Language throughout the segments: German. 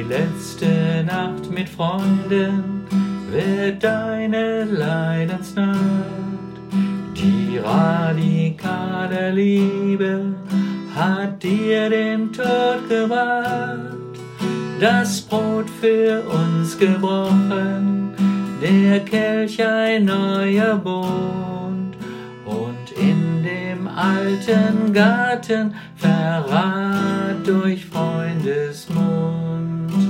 letzte Nacht mit Freunden wird deine Leidensnacht. Die radikale Liebe hat dir den Tod gebracht, das Brot für uns gebrochen, der Kelch ein neuer Bund, und in dem alten Garten Verrat durch Freundesmund.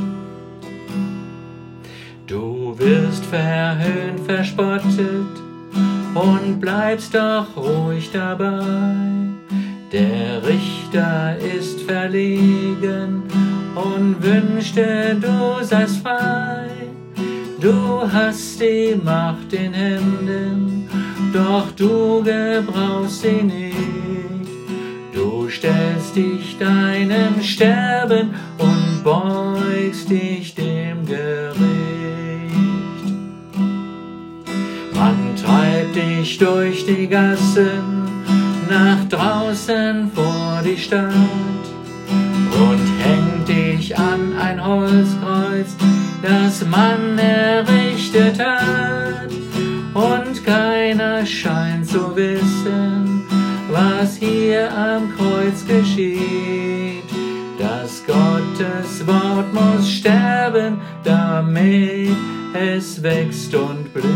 Du wirst verhöhnt, verspottet und bleibst doch ruhig dabei. Der Richter ist verlegen und wünschte, du seist frei. Du hast die Macht in Händen, doch du gebrauchst sie nicht. Du stellst dich deinem Sterben und beugst dich dem Gericht. Man treibt dich durch die Gassen nach draußen vor die Stadt und hängt dich an ein Holzkreuz, das man errichtet hat. Und keiner scheint zu wissen, was hier am Kreuz geschieht. Das Gottes Wort muss sterben, damit es wächst und blüht.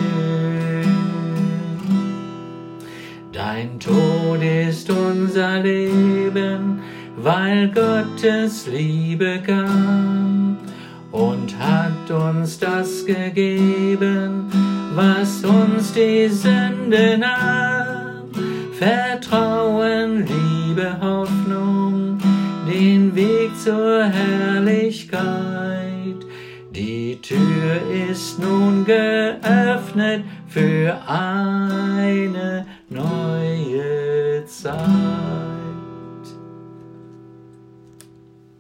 Dein Tod ist unser Leben, weil Gottes Liebe kam und hat uns das gegeben, was uns die Sünde nahm. Vertrauen, Liebe, Hoffnung, den Weg zur Herrlichkeit. Die Tür ist nun geöffnet für eine neue Zeit.